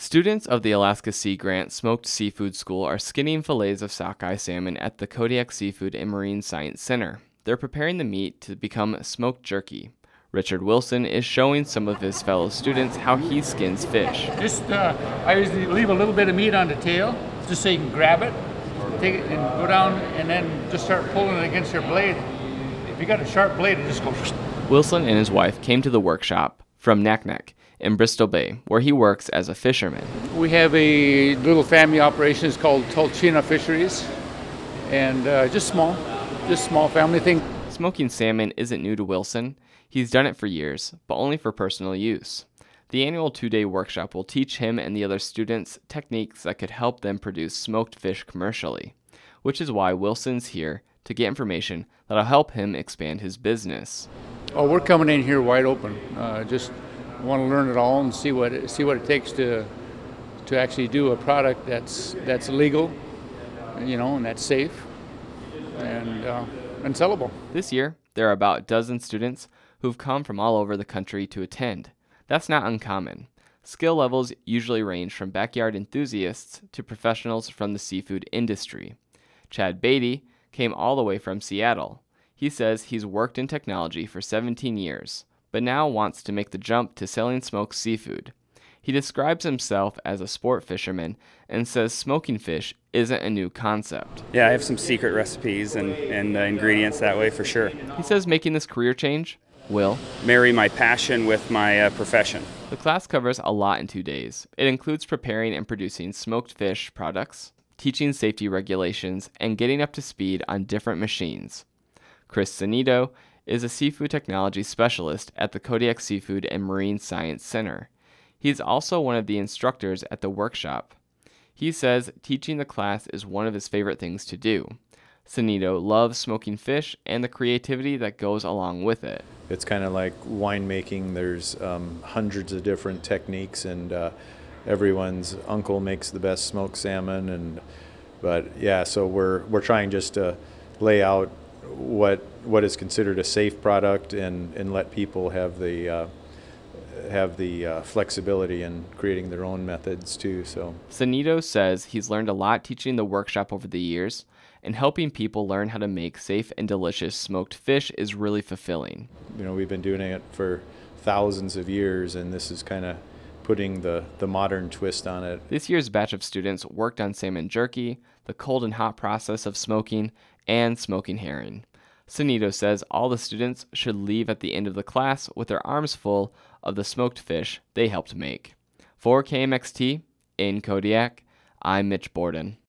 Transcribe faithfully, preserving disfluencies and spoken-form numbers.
Students of the Alaska Sea Grant Smoked Seafood School are skinning fillets of sockeye salmon at the Kodiak Seafood and Marine Science Center. They're preparing the meat to become smoked jerky. Richard Wilson is showing some of his fellow students how he skins fish. Just, uh, I usually leave a little bit of meat on the tail, just so you can grab it, take it and go down, and then just start pulling it against your blade. If you got a sharp blade, it just goes. Wilson and his wife came to the workshop from Naknek in Bristol Bay, where he works as a fisherman. We have a little family operation. It's called Tulchina Fisheries, and uh, just small, just small family thing. Smoking salmon isn't new to Wilson. He's done it for years, but only for personal use. The annual two-day workshop will teach him and the other students techniques that could help them produce smoked fish commercially, which is why Wilson's here to get information that'll help him expand his business. Oh, we're coming in here wide open. Uh, just want to learn it all and see what it, see what it takes to to actually do a product that's that's legal, you know, and that's safe and uh, and sellable. This year, there are about a dozen students who've come from all over the country to attend. That's not uncommon. Skill levels usually range from backyard enthusiasts to professionals from the seafood industry. Chad Beatty came all the way from Seattle. He says he's worked in technology for seventeen years, but now wants to make the jump to selling smoked seafood. He describes himself as a sport fisherman and says smoking fish isn't a new concept. Yeah, I have some secret recipes and, and uh, ingredients that way for sure. He says making this career change will marry my passion with my uh, profession. The class covers a lot in two days. It includes preparing and producing smoked fish products, teaching safety regulations, and getting up to speed on different machines. Chris Sanito is a seafood technology specialist at the Kodiak Seafood and Marine Science Center. He's also one of the instructors at the workshop. He says teaching the class is one of his favorite things to do. Sanito loves smoking fish and the creativity that goes along with it. It's kind of like winemaking. There's um, hundreds of different techniques, and uh, everyone's uncle makes the best smoked salmon. And but yeah, so we're we're trying just to lay out what what is considered a safe product and, and let people have the uh, have the uh, flexibility in creating their own methods too. So Sanito says he's learned a lot teaching the workshop over the years, and helping people learn how to make safe and delicious smoked fish is really fulfilling. You know, we've been doing it for thousands of years, and this is kind of putting the, the modern twist on it. This year's batch of students worked on salmon jerky, the cold and hot process of smoking, and smoking herring. Sanito says all the students should leave at the end of the class with their arms full of the smoked fish they helped make. For K M X T in Kodiak, I'm Mitch Borden.